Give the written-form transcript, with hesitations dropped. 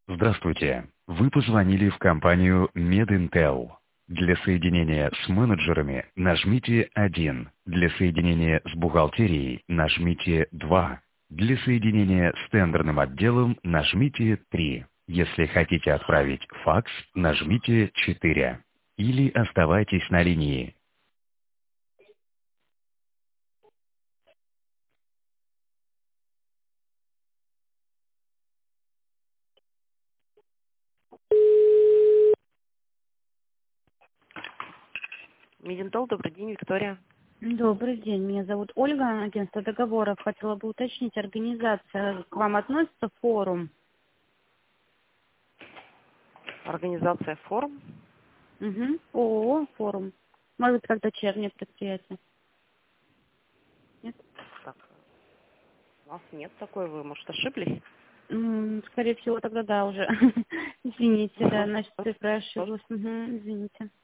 Здравствуйте. Вы позвонили в компанию MedIntel. Для соединения с менеджерами нажмите 1. Для соединения с бухгалтерией нажмите 2. Для соединения с тендерным отделом нажмите 3. Если хотите отправить факс, нажмите 4. Или оставайтесь на линии. Мединтол, добрый день, Виктория. Добрый день, меня зовут Ольга, агентство договоров. Хотела бы уточнить, организация к вам относится форум? Организация форум. Угу. ООО форум. Может быть, как дочернее предприятие? Нет? Так, у нас нет такой, вы, может, ошиблись? Скорее всего, тогда да уже. Извините, да, значит, цифра ошиблась. Угу, извините.